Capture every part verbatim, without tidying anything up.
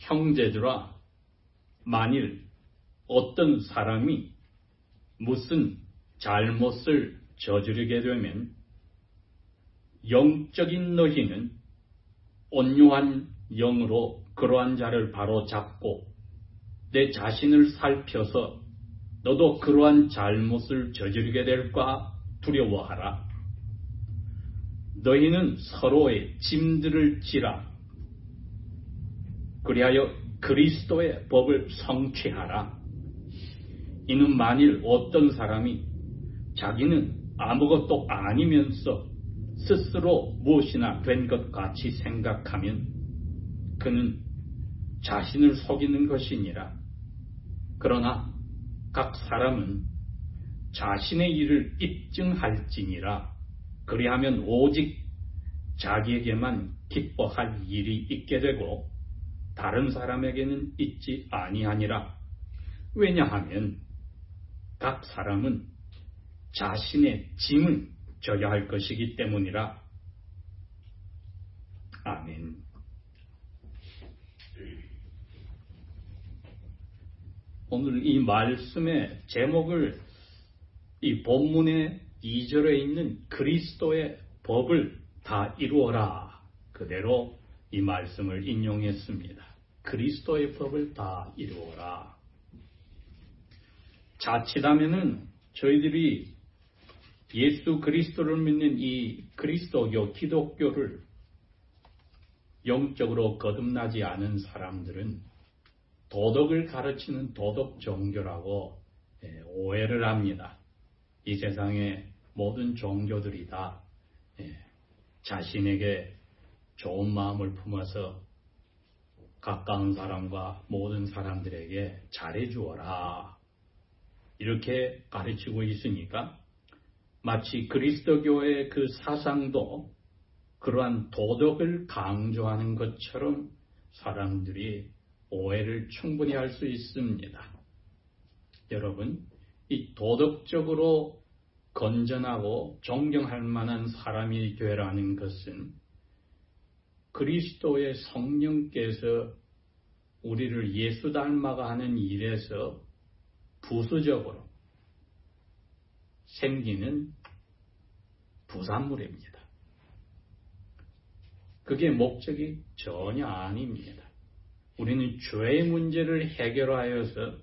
형제들아, 만일 어떤 사람이 무슨 잘못을 저지르게 되면 영적인 너희는 온유한 영으로 그러한 자를 바로잡고 내 자신을 살펴서 너도 그러한 잘못을 저지르게 될까 두려워하라. 너희는 서로의 짐들을 지라. 그리하여 그리스도의 법을 성취하라. 이는 만일 어떤 사람이 자기는 아무것도 아니면서 스스로 무엇이나 된 것 같이 생각하면 그는 자신을 속이는 것이니라. 그러나 각 사람은 자신의 일을 입증할지니라. 그리하면 오직 자기에게만 기뻐할 일이 있게 되고 다른 사람에게는 있지 아니하니라. 왜냐하면 각 사람은 자신의 짐을 져야 할 것이기 때문이라. 아멘. 오늘 이 말씀의 제목을 이 본문의 이 절에 있는 그리스도의 법을 다 이루어라, 그대로 이 말씀을 인용했습니다. 그리스도의 법을 다 이루어라. 자칫하면은 저희들이 예수 그리스도를 믿는 이 그리스도교, 기독교를 영적으로 거듭나지 않은 사람들은 도덕을 가르치는 도덕 종교라고 오해를 합니다. 이 세상의 모든 종교들이 다 자신에게 좋은 마음을 품어서 가까운 사람과 모든 사람들에게 잘해주어라, 이렇게 가르치고 있으니까 마치 그리스도교의 그 사상도 그러한 도덕을 강조하는 것처럼 사람들이 오해를 충분히 할 수 있습니다. 여러분, 이 도덕적으로 건전하고 존경할 만한 사람이 되라는 것은 그리스도의 성령께서 우리를 예수 닮아가 하는 일에서 부수적으로 생기는 부산물입니다. 그게 목적이 전혀 아닙니다. 우리는 죄의 문제를 해결하여서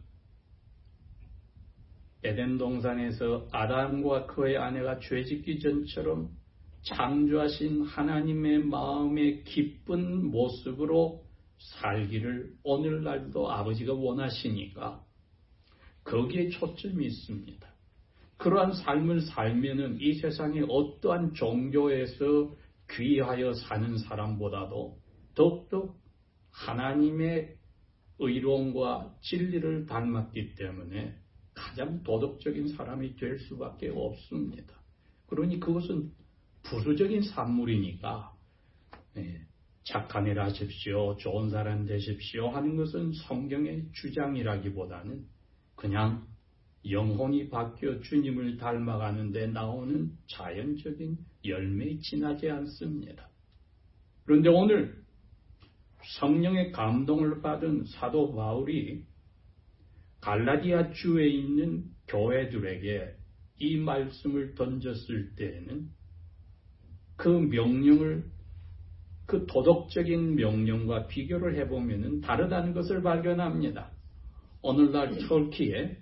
에덴 동산에서 아담과 그의 아내가 죄짓기 전처럼 창조하신 하나님의 마음의 기쁜 모습으로 살기를 오늘날도 아버지가 원하시니까 거기에 초점이 있습니다. 그러한 삶을 살면은 이 세상의 어떠한 종교에서 귀하여 사는 사람보다도 더욱더 하나님의 의로움과 진리를 닮았기 때문에 가장 도덕적인 사람이 될 수밖에 없습니다. 그러니 그것은 부수적인 산물이니까 네, 착한 일 하십시오, 좋은 사람 되십시오 하는 것은 성경의 주장이라기보다는 그냥 영혼이 바뀌어 주님을 닮아가는 데 나오는 자연적인 열매에 지나지 않습니다. 그런데 오늘 성령의 감동을 받은 사도 바울이 갈라디아 주에 있는 교회들에게 이 말씀을 던졌을 때에는 그 명령을, 그 도덕적인 명령과 비교를 해보면 다르다는 것을 발견합니다. 오늘날 터키의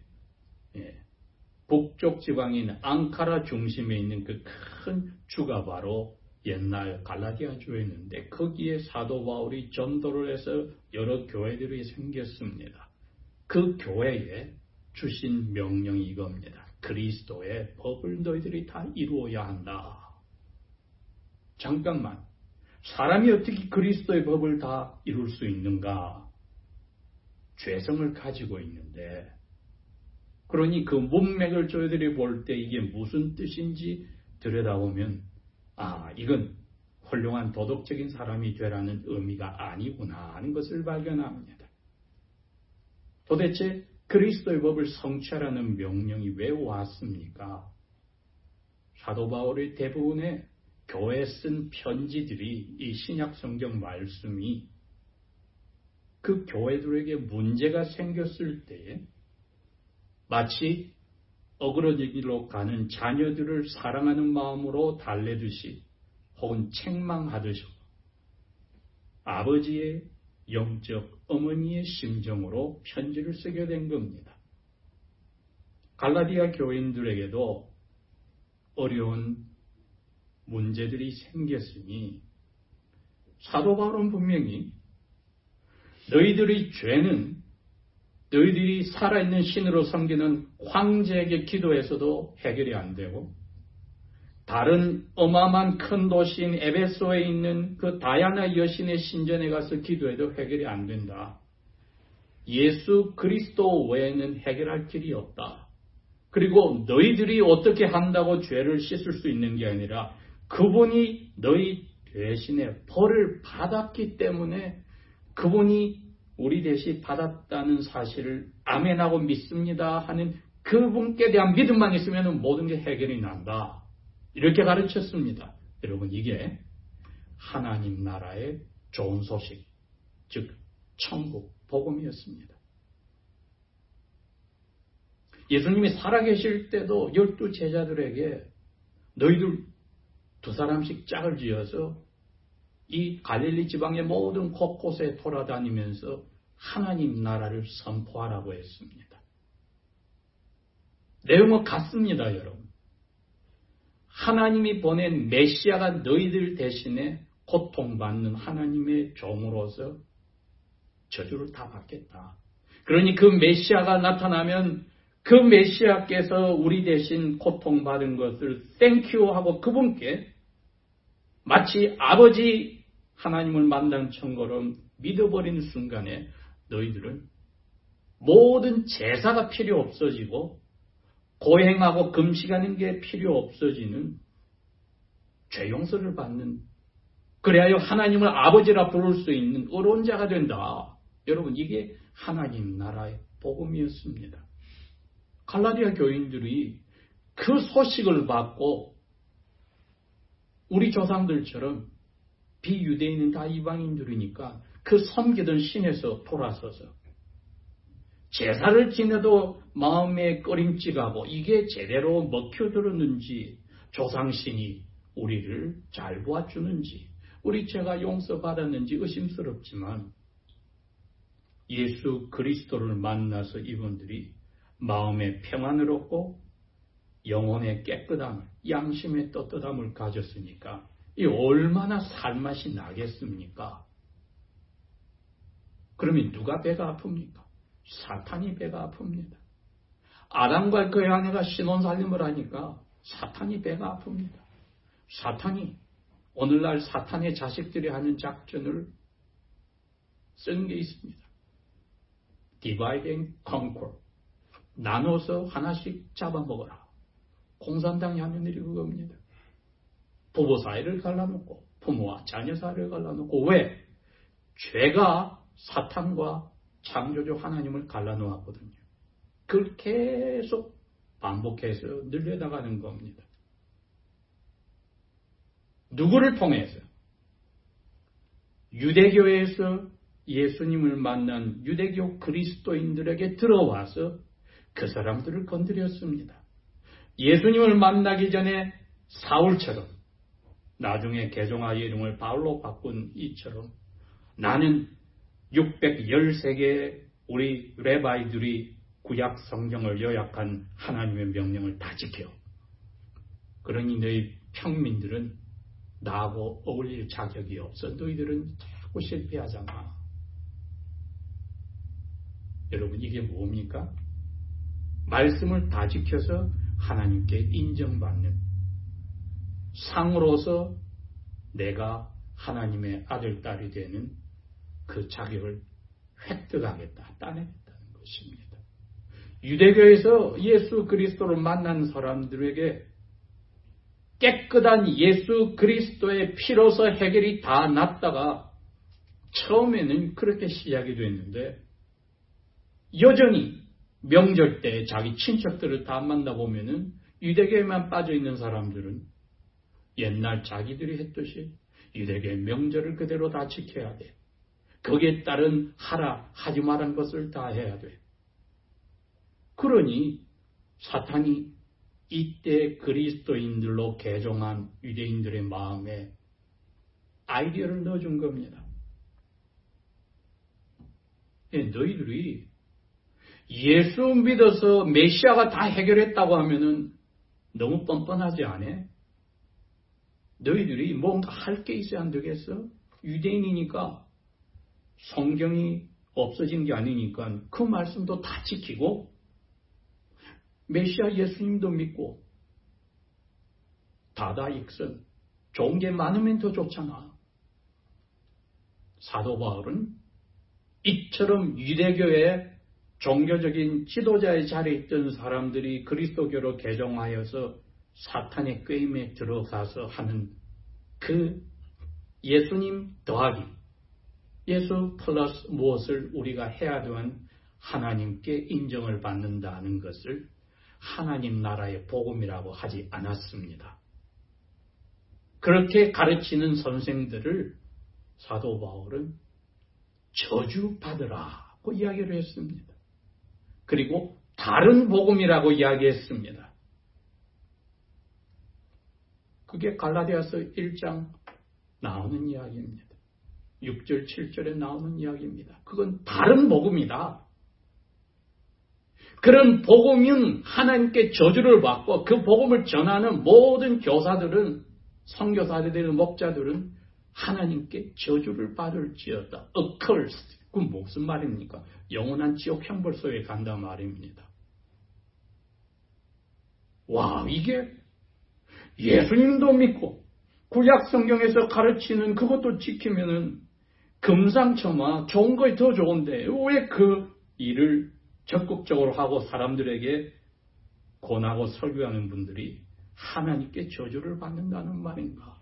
북쪽 지방인 앙카라 중심에 있는 그 큰 주가 바로 옛날 갈라디아 주였는데 거기에 사도 바울이 전도를 해서 여러 교회들이 생겼습니다. 그 교회에 주신 명령이 이겁니다. 그리스도의 법을 너희들이 다 이루어야 한다. 잠깐만, 사람이 어떻게 그리스도의 법을 다 이룰 수 있는가? 죄성을 가지고 있는데, 그러니 그 문맥을 저희들이 볼 때 이게 무슨 뜻인지 들여다보면 아, 이건 훌륭한 도덕적인 사람이 되라는 의미가 아니구나 하는 것을 발견합니다. 도대체 그리스도의 법을 성취하라는 명령이 왜 왔습니까? 사도 바울의 대부분의 교회에 쓴 편지들이 이 신약 성경 말씀이 그 교회들에게 문제가 생겼을 때에 마치 어그러지기로 가는 자녀들을 사랑하는 마음으로 달래듯이 혹은 책망하듯이 아버지의 영적 어머니의 심정으로 편지를 쓰게 된 겁니다. 갈라디아 교인들에게도 어려운 문제들이 생겼으니 사도 바울은 분명히 너희들의 죄는 너희들이 살아있는 신으로 섬기는 황제에게 기도해서도 해결이 안 되고 다른 어마어마한 큰 도시인 에베소에 있는 그 다이아나 여신의 신전에 가서 기도해도 해결이 안 된다. 예수 그리스도 외에는 해결할 길이 없다. 그리고 너희들이 어떻게 한다고 죄를 씻을 수 있는 게 아니라 그분이 너희 대신에 벌을 받았기 때문에 그분이 우리 대신 받았다는 사실을 아멘하고 믿습니다 하는 그분께 대한 믿음만 있으면 모든 게 해결이 난다. 이렇게 가르쳤습니다. 여러분, 이게 하나님 나라의 좋은 소식, 즉 천국 복음이었습니다. 예수님이 살아계실 때도 열두 제자들에게 너희들 두 사람씩 짝을 지어서 이 갈릴리 지방의 모든 곳곳에 돌아다니면서 하나님 나라를 선포하라고 했습니다. 내용은 같습니다, 여러분. 하나님이 보낸 메시아가 너희들 대신에 고통받는 하나님의 종으로서 저주를 다 받겠다. 그러니 그 메시아가 나타나면 그 메시아께서 우리 대신 고통받은 것을 땡큐 하고 그분께 마치 아버지 하나님을 만난 것처럼 믿어버리는 순간에 너희들은 모든 제사가 필요 없어지고 고행하고 금식하는 게 필요 없어지는 죄 용서를 받는, 그래야 하나님을 아버지라 부를 수 있는 의로운 자가 된다. 여러분, 이게 하나님 나라의 복음이었습니다. 갈라디아 교인들이 그 소식을 받고 우리 조상들처럼 비유대인은 다 이방인들이니까 그 섬기던 신에서 돌아서서 제사를 지내도 마음에 꺼림칙하고 이게 제대로 먹혀들었는지, 조상신이 우리를 잘 도와주는지, 우리 죄가 용서받았는지 의심스럽지만 예수 그리스도를 만나서 이분들이 마음의 평안을 얻고 영혼의 깨끗함을, 양심의 떳떳함을 가졌으니까 이 얼마나 살맛이 나겠습니까? 그러면 누가 배가 아픕니까? 사탄이 배가 아픕니다. 아담과 그의 아내가 신혼살림을 하니까 사탄이 배가 아픕니다. 사탄이 오늘날 사탄의 자식들이 하는 작전을 쓰는 게 있습니다. Divide and conquer. 나눠서 하나씩 잡아먹어라. 공산당이 하는 일이 그겁니다. 부부 사이를 갈라놓고 부모와 자녀 사이를 갈라놓고, 왜? 죄가 사탄과 창조주 하나님을 갈라놓았거든요. 그걸 계속 반복해서 늘려나가는 겁니다. 누구를 통해서? 유대교에서 예수님을 만난 유대교 그리스도인들에게 들어와서 그 사람들을 건드렸습니다. 예수님을 만나기 전에 사울처럼, 나중에 개종하여 이름을 바울로 바꾼 이처럼, 나는 육백십삼 개의 우리 레바이들이 구약 성경을 요약한 하나님의 명령을 다 지켜. 그러니 너희 평민들은 나하고 어울릴 자격이 없어. 너희들은 자꾸 실패하잖아. 여러분, 이게 뭡니까? 말씀을 다 지켜서 하나님께 인정받는, 상으로서 내가 하나님의 아들, 딸이 되는 그 자격을 획득하겠다, 따내겠다는 것입니다. 유대교에서 예수 그리스도를 만난 사람들에게 깨끗한 예수 그리스도의 피로서 해결이 다 났다가 처음에는 그렇게 시작이 됐는데, 여전히 명절 때 자기 친척들을 다 만나보면은 유대교에만 빠져있는 사람들은 옛날 자기들이 했듯이 유대교의 명절을 그대로 다 지켜야 돼. 거기에 따른 하라 하지 말한 것을 다 해야 돼. 그러니 사탄이 이때 그리스도인들로 개종한 유대인들의 마음에 아이디어를 넣어준 겁니다. 예, 너희들이 예수 믿어서 메시아가 다 해결했다고 하면은 너무 뻔뻔하지 않아? 너희들이 뭔가 할 게 있어야 안 되겠어? 유대인이니까 성경이 없어진 게 아니니까 그 말씀도 다 지키고 메시아 예수님도 믿고 다다익선 좋은 게 많으면 더 좋잖아. 사도 바울은 이처럼 유대교의 종교적인 지도자의 자리에 있던 사람들이 그리스도교로 개종하여서 사탄의 꾀임에 들어가서 하는 그 예수님 더하기 예수 플러스 무엇을 우리가 해야 되는 하나님께 인정을 받는다는 것을 하나님 나라의 복음이라고 하지 않았습니다. 그렇게 가르치는 선생들을 사도 바울은 저주받으라고 이야기를 했습니다. 그리고 다른 복음이라고 이야기했습니다. 그게 갈라디아서 일 장 나오는 이야기입니다. 육 절, 칠 절에 나오는 이야기입니다. 그건 다른 복음이다. 그런 복음은 하나님께 저주를 받고 그 복음을 전하는 모든 교사들은 선교사들은 목자들은 하나님께 저주를 받을지어다. accursed. 그건 무슨 말입니까? 영원한 지옥 형벌소에 간다 말입니다. 와, 이게 예수님도 믿고 구약 성경에서 가르치는 그것도 지키면은 금상첨화 좋은 거에 더 좋은데 왜 그 일을 적극적으로 하고 사람들에게 권하고 설교하는 분들이 하나님께 저주를 받는다는 말인가?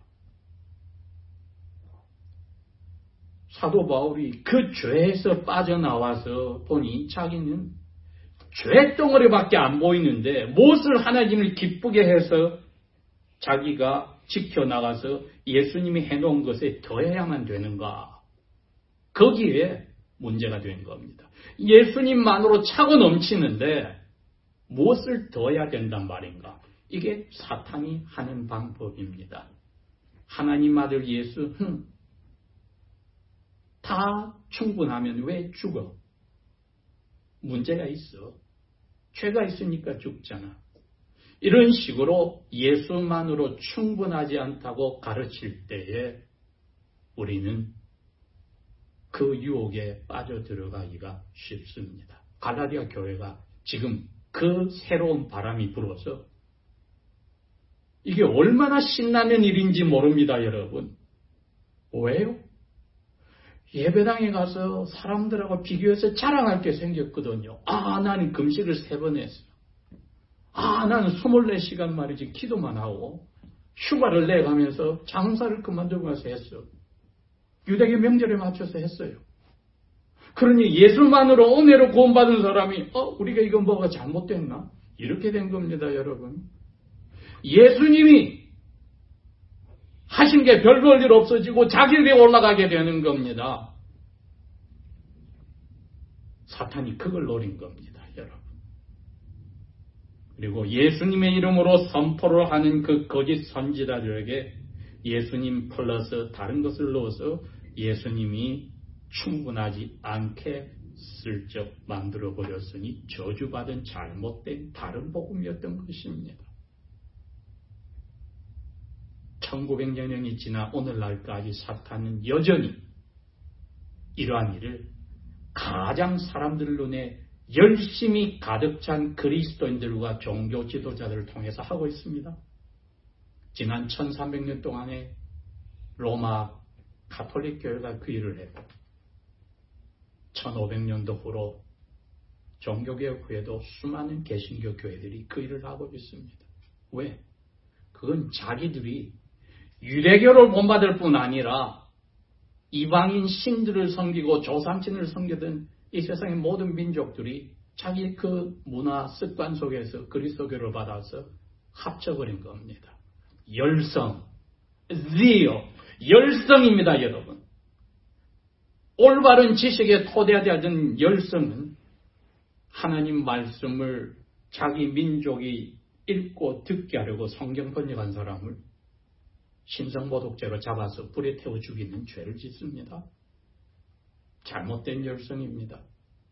사도 바울이 그 죄에서 빠져나와서 보니 자기는 죄덩어리밖에 안 보이는데 무엇을 하나님을 기쁘게 해서 자기가 지켜나가서 예수님이 해놓은 것에 더해야만 되는가? 거기에 문제가 된 겁니다. 예수님만으로 차고 넘치는데 무엇을 더해야 된단 말인가? 이게 사탄이 하는 방법입니다. 하나님 아들 예수 흠, 다 충분하면 왜 죽어? 문제가 있어. 죄가 있으니까 죽잖아. 이런 식으로 예수만으로 충분하지 않다고 가르칠 때에 우리는 그 유혹에 빠져들어가기가 쉽습니다. 갈라디아 교회가 지금 그 새로운 바람이 불어서 이게 얼마나 신나는 일인지 모릅니다, 여러분. 왜요? 예배당에 가서 사람들하고 비교해서 자랑할 게 생겼거든요. 아, 나는 금식을 세 번 했어. 아, 나는 스물네 시간 말이지 기도만 하고 휴가를 내가면서 장사를 그만두고 가서 했어. 유대계 명절에 맞춰서 했어요. 그러니 예수만으로 은혜로 구원받은 사람이 어, 우리가 이거 뭐가 잘못됐나? 이렇게 된 겁니다, 여러분. 예수님이 하신 게 별 볼 일 없어지고 자기 위에 올라가게 되는 겁니다. 사탄이 그걸 노린 겁니다, 여러분. 그리고 예수님의 이름으로 선포를 하는 그 거짓 선지자들에게 예수님 플러스 다른 것을 넣어서 예수님이 충분하지 않게 슬쩍 만들어버렸으니 저주받은 잘못된 다른 복음이었던 것입니다. 천구백여 년이 지나 오늘날까지 사탄은 여전히 이러한 일을 가장 사람들 눈에 열심히 가득 찬 그리스도인들과 종교 지도자들을 통해서 하고 있습니다. 지난 천삼백 년 동안에 로마 가톨릭 교회가 그 일을 했고 천오백 년도 후로 종교개혁 후에도 수많은 개신교 교회들이 그 일을 하고 있습니다. 왜? 그건 자기들이 유대교를 본받을 뿐 아니라 이방인 신들을 섬기고 조상신을 섬기던 이 세상의 모든 민족들이 자기 그 문화 습관 속에서 그리스도교를 받아서 합쳐버린 겁니다. 열성, zeal, 열성입니다, 여러분. 올바른 지식에 토대되던 열성은 하나님 말씀을 자기 민족이 읽고 듣게 하려고 성경 번역한 사람을 신성모독죄로 잡아서 불에 태워 죽이는 죄를 짓습니다. 잘못된 열성입니다.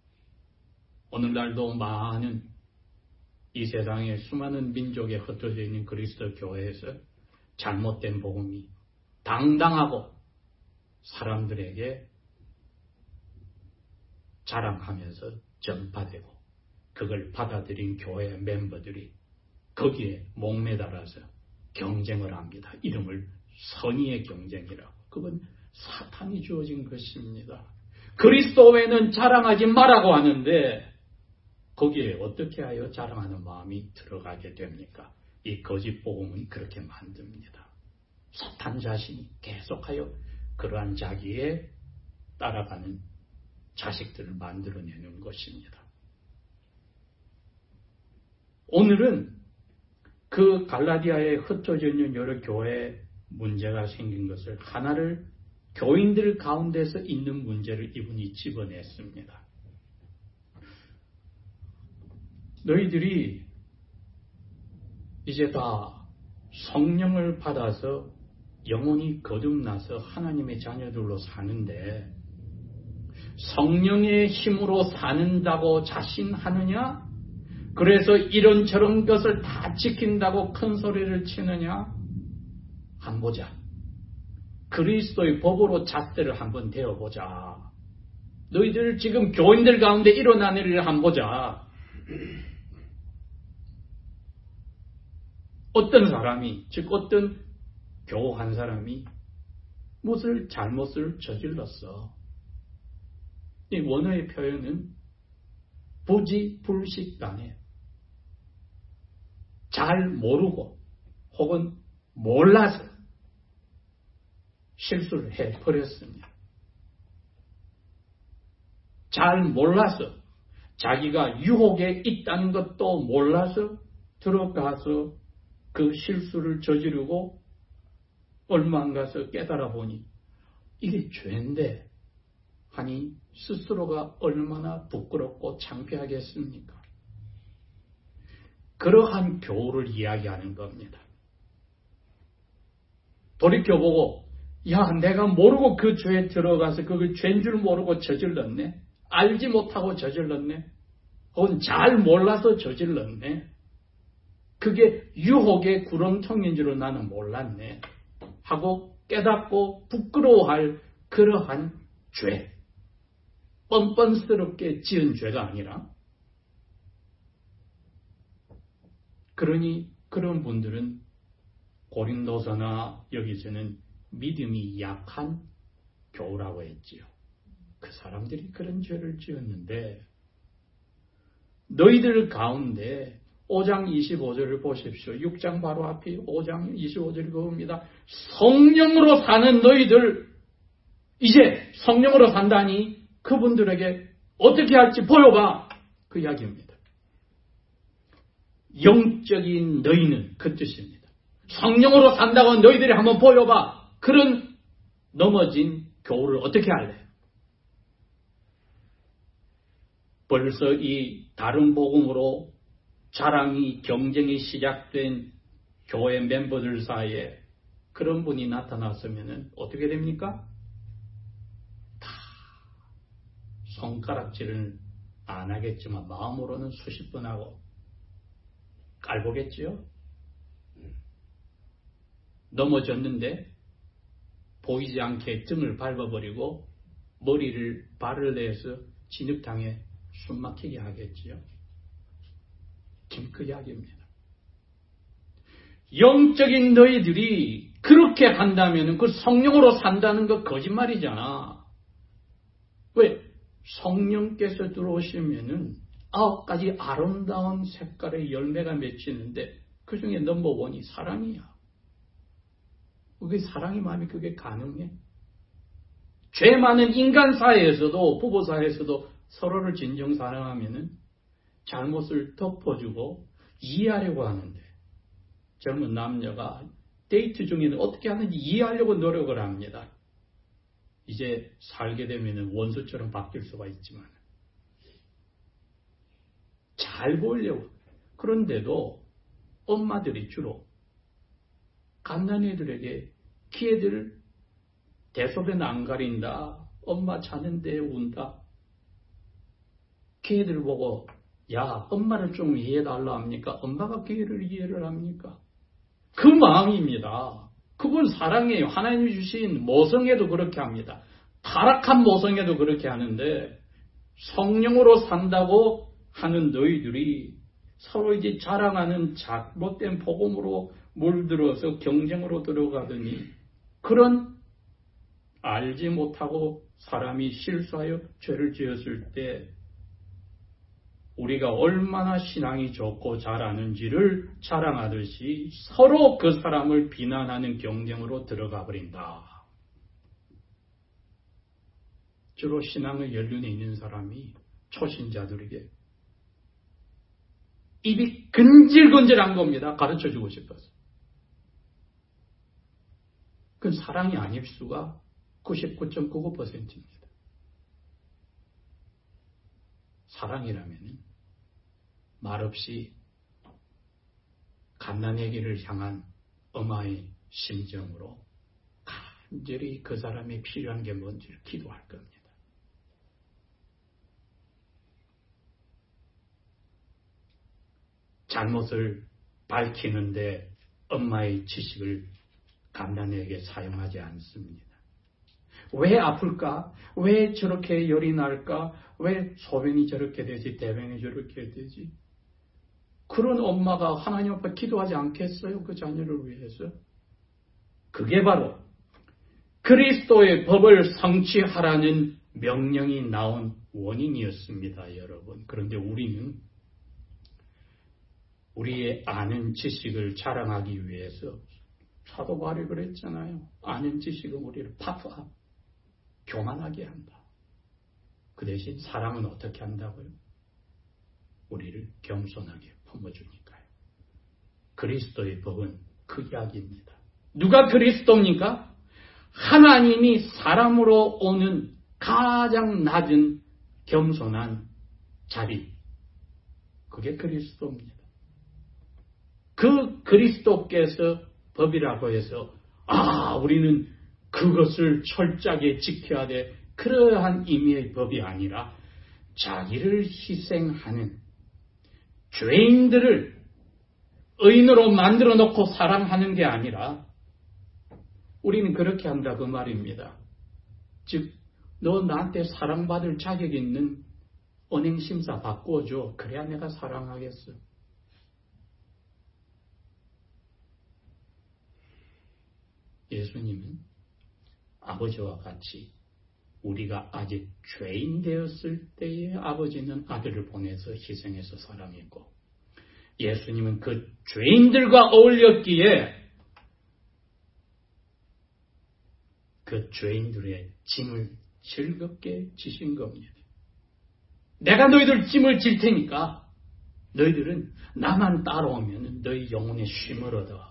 오늘날도 많은 이 세상에 수많은 민족에 흩어져 있는 그리스도 교회에서 잘못된 복음이 당당하고 사람들에게 자랑하면서 전파되고 그걸 받아들인 교회 멤버들이 거기에 목매달아서 경쟁을 합니다. 이름을 선의의 경쟁이라고. 그건 사탄이 주어진 것입니다. 그리스도 외에는 자랑하지 말라고 하는데 거기에 어떻게 하여 자랑하는 마음이 들어가게 됩니까? 이 거짓 복음은 그렇게 만듭니다. 사탄 자신이 계속하여 그러한 자기의 따라가는 자식들을 만들어내는 것입니다. 오늘은 그 갈라디아에 흩어져 있는 여러 교회에 문제가 생긴 것을 하나를 교인들 가운데서 있는 문제를 이분이 집어냈습니다. 너희들이 이제 다 성령을 받아서 영혼이 거듭나서 하나님의 자녀들로 사는데 성령의 힘으로 사는다고 자신하느냐? 그래서 이런저런 것을 다 지킨다고 큰 소리를 치느냐? 한번 보자. 그리스도의 법으로 잣대를 한번 대어보자. 너희들 지금 교인들 가운데 일어나는 일을 한번 보자. 어떤 사람이, 즉 어떤 교우 한 사람이 무엇을 잘못을 저질렀어. 이 원어의 표현은 부지불식간에 잘 모르고 혹은 몰라서 실수를 해버렸습니다. 잘 몰라서 자기가 유혹에 있다는 것도 몰라서 들어가서 그 실수를 저지르고 얼마 안 가서 깨달아 보니 이게 죄인데 하니 스스로가 얼마나 부끄럽고 창피하겠습니까? 그러한 교우를 이야기하는 겁니다. 돌이켜보고 야 내가 모르고 그 죄에 들어가서 그걸 죄인 줄 모르고 저질렀네. 알지 못하고 저질렀네. 혹은 잘 몰라서 저질렀네. 그게 유혹의 구렁텅이인 줄 나는 몰랐네. 하고 깨닫고 부끄러워할 그러한 죄. 뻔뻔스럽게 지은 죄가 아니라 그러니 그런 분들은 고린도서나 여기서는 믿음이 약한 교우라고 했지요. 그 사람들이 그런 죄를 지었는데 너희들 가운데 오 장 이십오 절을 보십시오. 육 장 바로 앞이 오 장 이십오 절이 그겁니다. 성령으로 사는 너희들 이제 성령으로 산다니 그분들에게 어떻게 할지 보여봐. 그 이야기입니다. 영적인 너희는 그 뜻입니다. 성령으로 산다고 너희들이 한번 보여봐. 그런 넘어진 교우를 어떻게 할래? 벌써 이 다른 복음으로 자랑이 경쟁이 시작된 교회 멤버들 사이에 그런 분이 나타났으면 어떻게 됩니까? 다 손가락질을 안 하겠지만 마음으로는 수십 번 하고 깔보겠지요? 넘어졌는데 보이지 않게 등을 밟아버리고 머리를 발을 내서 진흙탕에 숨막히게 하겠지요? 지금 그 이야기입니다. 영적인 너희들이 그렇게 한다면 그 성령으로 산다는 거 거짓말이잖아. 왜? 성령께서 들어오시면은 아홉 가지 아름다운 색깔의 열매가 맺히는데 그 중에 넘버원이 사랑이야. 그게 사랑의 마음이 그게 가능해? 죄 많은 인간 사회에서도 부부 사회에서도 서로를 진정 사랑하면은 잘못을 덮어주고 이해하려고 하는데 젊은 남녀가 데이트 중에는 어떻게 하는지 이해하려고 노력을 합니다. 이제 살게 되면 원수처럼 바뀔 수가 있지만 잘 보이려고. 그런데도 엄마들이 주로 갓난애들에게 기애들 대소변 안 가린다. 엄마 자는데 운다. 기애들 보고 야 엄마를 좀 이해해달라 합니까? 엄마가 기애를 이해를 합니까? 그 마음입니다. 그건 사랑이에요. 하나님이 주신 모성애도 그렇게 합니다. 타락한 모성애도 그렇게 하는데 성령으로 산다고 하는 너희들이 서로 이제 자랑하는 잘못된 복음으로 물들어서 경쟁으로 들어가더니 그런 알지 못하고 사람이 실수하여 죄를 지었을 때 우리가 얼마나 신앙이 좋고 잘하는지를 자랑하듯이 서로 그 사람을 비난하는 경쟁으로 들어가 버린다. 주로 신앙의 연륜에 있는 사람이 초신자들에게 입이 근질근질한 겁니다. 가르쳐주고 싶어서. 그건 사랑이 아닐 수가 구십구 점 구구 퍼센트입니다. 사랑이라면 말없이 갓난아기를 향한 엄마의 심정으로 간절히 그 사람이 필요한 게 뭔지를 기도할 겁니다. 잘못을 밝히는데 엄마의 지식을 갓난아기에게 사용하지 않습니다. 왜 아플까? 왜 저렇게 열이 날까? 왜 소변이 저렇게 되지? 대변이 저렇게 되지? 그런 엄마가 하나님 앞에 기도하지 않겠어요? 그 자녀를 위해서? 그게 바로 그리스도의 법을 성취하라는 명령이 나온 원인이었습니다, 여러분. 그런데 우리는 우리의 아는 지식을 자랑하기 위해서 사도 바울이 그랬잖아요. 아는 지식은 우리를 파프하고 교만하게 한다. 그 대신 사랑은 어떻게 한다고요? 우리를 겸손하게 품어주니까요. 그리스도의 법은 그 이야기입니다. 누가 그리스도입니까? 하나님이 사람으로 오는 가장 낮은 겸손한 자리. 그게 그리스도입니다. 그 그리스도께서 법이라고 해서 아 우리는 그것을 철저하게 지켜야 돼. 그러한 의미의 법이 아니라 자기를 희생하는 죄인들을 의인으로 만들어 놓고 사랑하는 게 아니라 우리는 그렇게 한다 그 말입니다. 즉 너 나한테 사랑받을 자격 있는 언행심사 바꿔줘. 그래야 내가 사랑하겠어. 예수님은 아버지와 같이 우리가 아직 죄인 되었을 때에 아버지는 아들을 보내서 희생해서 사랑했고 예수님은 그 죄인들과 어울렸기에 그 죄인들의 짐을 즐겁게 지신 겁니다. 내가 너희들 짐을 질 테니까 너희들은 나만 따라오면 너희 영혼의 쉼을 얻어.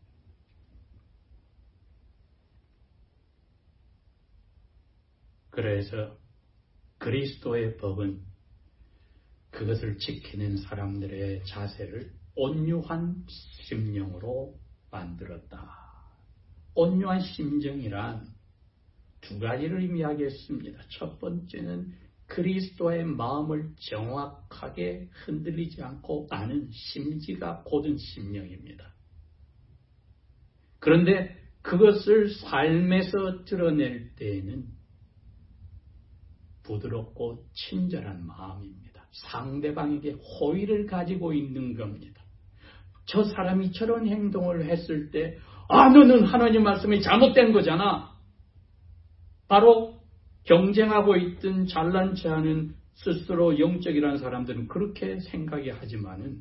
그래서 그리스도의 법은 그것을 지키는 사람들의 자세를 온유한 심령으로 만들었다. 온유한 심정이란 두 가지를 의미하겠습니다. 첫 번째는 그리스도의 마음을 정확하게 흔들리지 않고 아는 심지가 고든 심령입니다. 그런데 그것을 삶에서 드러낼 때에는 부드럽고 친절한 마음입니다. 상대방에게 호의를 가지고 있는 겁니다. 저 사람이 저런 행동을 했을 때 아 너는 하나님 말씀이 잘못된 거잖아. 바로 경쟁하고 있던 잘난 체하는 스스로 영적이라는 사람들은 그렇게 생각이 하지만은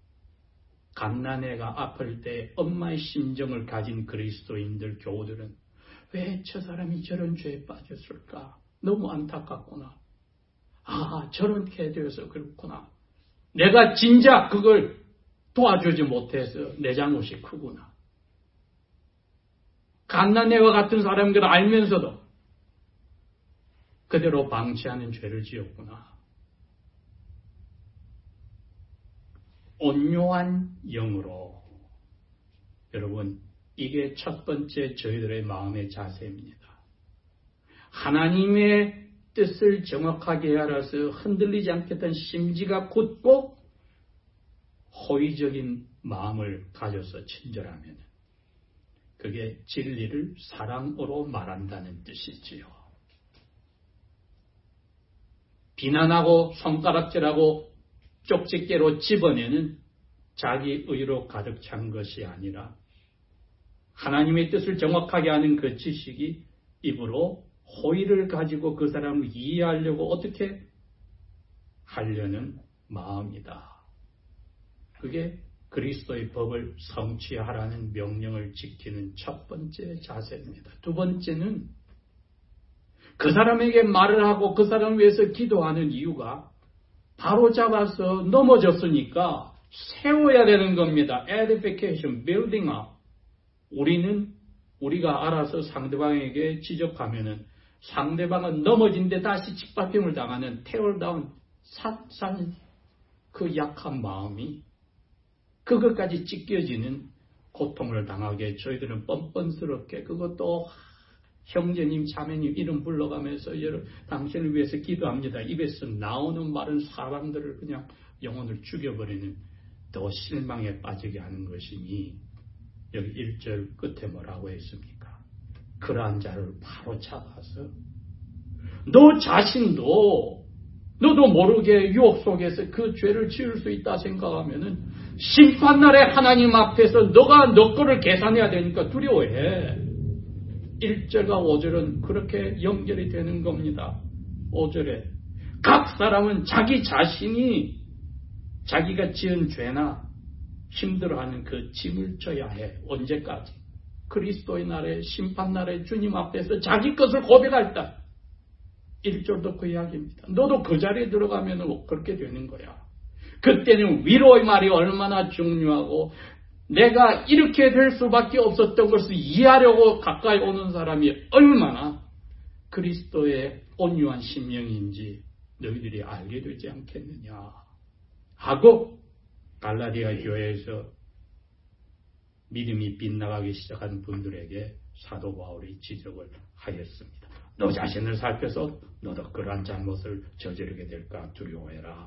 갓난애가 아플 때 엄마의 심정을 가진 그리스도인들 교우들은 왜 저 사람이 저런 죄에 빠졌을까? 너무 안타깝구나. 아 저렇게 되어서 그렇구나. 내가 진작 그걸 도와주지 못해서 내 잘못이 크구나. 갓난애와 같은 사람들 알면서도 그대로 방치하는 죄를 지었구나. 온유한 영으로. 여러분, 이게 첫 번째 저희들의 마음의 자세입니다. 하나님의 뜻을 정확하게 알아서 흔들리지 않겠다는 심지가 굳고 호의적인 마음을 가져서 친절하면 그게 진리를 사랑으로 말한다는 뜻이지요. 비난하고 손가락질하고 쪽집게로 집어내는 자기 의로 가득 찬 것이 아니라 하나님의 뜻을 정확하게 아는 그 지식이 입으로 호의를 가지고 그 사람을 이해하려고 어떻게 하려는 마음이다. 그게 그리스도의 법을 성취하라는 명령을 지키는 첫 번째 자세입니다. 두 번째는 그 사람에게 말을 하고 그 사람을 위해서 기도하는 이유가 바로 잡아서 넘어졌으니까 세워야 되는 겁니다. Edification, building up. 우리는 우리가 알아서 상대방에게 지적하면은 상대방은 넘어진데 다시 짓밟힘을 당하는 tear down, 산 그 약한 마음이 그것까지 찢겨지는 고통을 당하게 저희들은 뻔뻔스럽게 그것도 형제님, 자매님 이름 불러가면서 여러분 당신을 위해서 기도합니다. 입에서 나오는 말은 사람들을 그냥 영혼을 죽여버리는 더 실망에 빠지게 하는 것이니 여기 일 절 끝에 뭐라고 했습니까? 그러한 자를 바로 잡아서 너 자신도 너도 모르게 유혹 속에서 그 죄를 지을 수 있다 생각하면은 심판날에 하나님 앞에서 너가 너 거를 계산해야 되니까 두려워해. 일 절과 오 절은 그렇게 연결이 되는 겁니다. 오 절에 각 사람은 자기 자신이 자기가 지은 죄나 힘들어하는 그 짐을 져야 해. 언제까지? 그리스도의 날에 심판날에 주님 앞에서 자기 것을 고백할 때 일 절도 그 이야기입니다. 너도 그 자리에 들어가면 그렇게 되는 거야. 그때는 위로의 말이 얼마나 중요하고 내가 이렇게 될 수밖에 없었던 것을 이해하려고 가까이 오는 사람이 얼마나 그리스도의 온유한 심령인지 너희들이 알게 되지 않겠느냐 하고 갈라디아 교회에서 믿음이 빗나가기 시작한 분들에게 사도 바울이 지적을 하였습니다. 너 자신을 살펴서 너도 그러한 잘못을 저지르게 될까 두려워해라.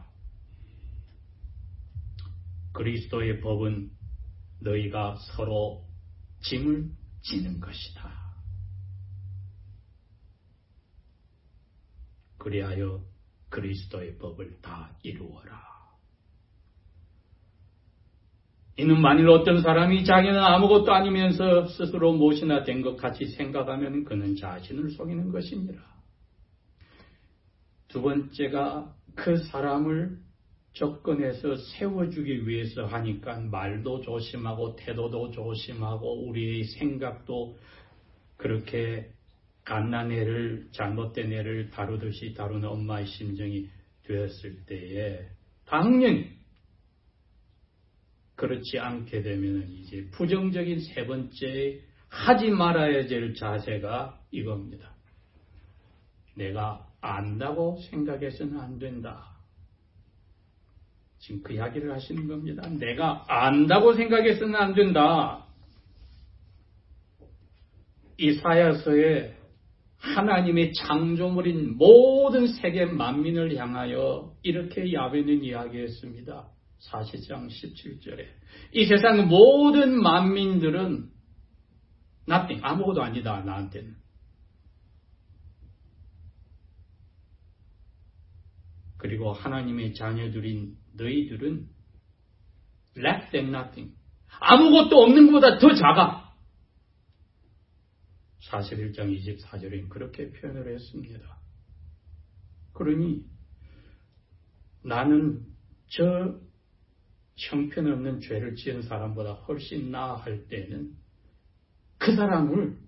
그리스도의 법은 너희가 서로 짐을 지는 것이다. 그리하여 그리스도의 법을 다 이루어라. 이는 만일 어떤 사람이 자기는 아무것도 아니면서 스스로 무엇이나 된 것 같이 생각하면 그는 자신을 속이는 것입니다. 두 번째가 그 사람을 접근해서 세워주기 위해서 하니까 말도 조심하고 태도도 조심하고 우리의 생각도 그렇게 갓난 애를 잘못된 애를 다루듯이 다루는 엄마의 심정이 되었을 때에 당연히 그렇지 않게 되면 이제 부정적인 세 번째 하지 말아야 될 자세가 이겁니다. 내가 안다고 생각해서는 안 된다. 지금 그 이야기를 하시는 겁니다. 내가 안다고 생각해서는 안 된다. 이사야서에 하나님의 창조물인 모든 세계 만민을 향하여 이렇게 야훼는 이야기했습니다. 사십 장 십칠 절에 이 세상 모든 만민들은 nothing, 아무것도 아니다 나한테는. 그리고 하나님의 자녀들인 너희들은 less than nothing, 아무것도 없는 것보다 더 작아. 사십일 장 이십사 절에 그렇게 표현을 했습니다. 그러니 나는 저 형편없는 죄를 지은 사람보다 훨씬 나아할 때는 그 사람을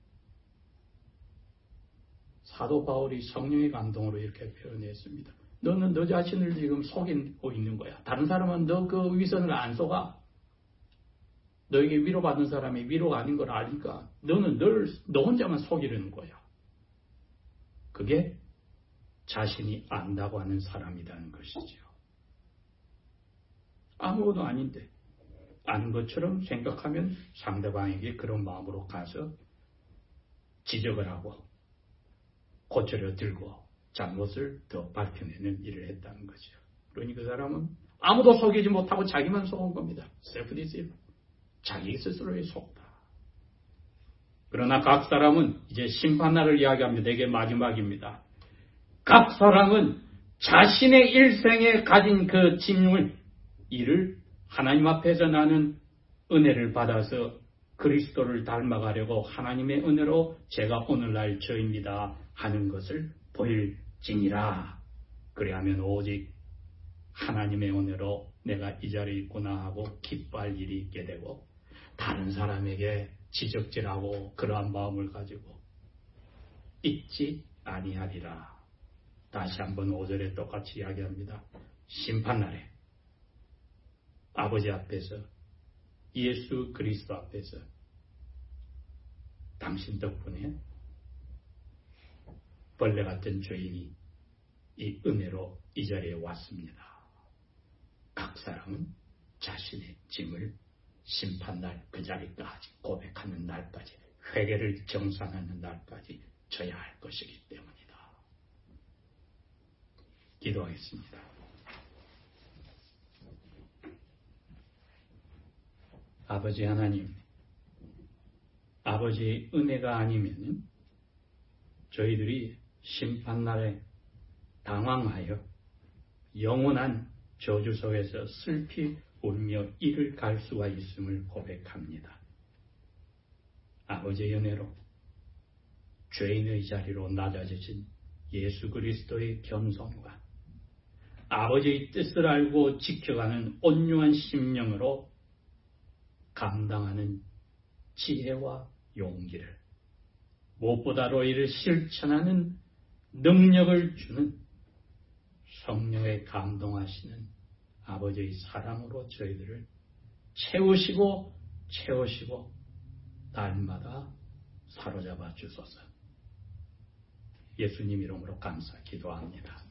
사도 바울이 성령의 감동으로 이렇게 표현했습니다. 너는 너 자신을 지금 속이고 있는 거야. 다른 사람은 너 그 위선을 안 속아. 너에게 위로받는 사람이 위로가 아닌 걸 아니까 너는 늘 너 혼자만 속이려는 거야. 그게 자신이 안다고 하는 사람이라는 것이죠. 아무것도 아닌데 아는 것처럼 생각하면 상대방에게 그런 마음으로 가서 지적을 하고 고쳐려 들고 잘못을 더 밝혀내는 일을 했다는 거죠. 그러니 그 사람은 아무도 속이지 못하고 자기만 속은 겁니다. 셀프디십. 자기 스스로의 속다. 그러나 각 사람은 이제 심판날을 이야기합니다. 이게 마지막입니다. 각 사람은 자신의 일생에 가진 그 짐을 이를 하나님 앞에서 나는 은혜를 받아서 그리스도를 닮아가려고 하나님의 은혜로 제가 오늘날 저입니다 하는 것을 보일지니라. 그래야면 오직 하나님의 은혜로 내가 이 자리에 있구나 하고 기뻐할 일이 있게 되고 다른 사람에게 지적질하고 그러한 마음을 가지고 있지 아니하리라. 다시 한번 오 절에 똑같이 이야기합니다. 심판날에 아버지 앞에서 예수 그리스도 앞에서 당신 덕분에 벌레 같은 죄인이 이 은혜로 이 자리에 왔습니다. 각 사람은 자신의 짐을 심판날 그 자리까지 고백하는 날까지 회개를 정산하는 날까지 져야 할 것이기 때문이다. 기도하겠습니다. 아버지 하나님, 아버지의 은혜가 아니면 저희들이 심판날에 당황하여 영원한 저주 속에서 슬피 울며 이를 갈 수가 있음을 고백합니다. 아버지의 은혜로 죄인의 자리로 낮아지신 예수 그리스도의 겸손과 아버지의 뜻을 알고 지켜가는 온유한 심령으로 감당하는 지혜와 용기를 무엇보다도 이를 실천하는 능력을 주는 성령의 감동하시는 아버지의 사랑으로 저희들을 채우시고 채우시고 날마다 사로잡아 주소서. 예수님 이름으로 감사 기도합니다.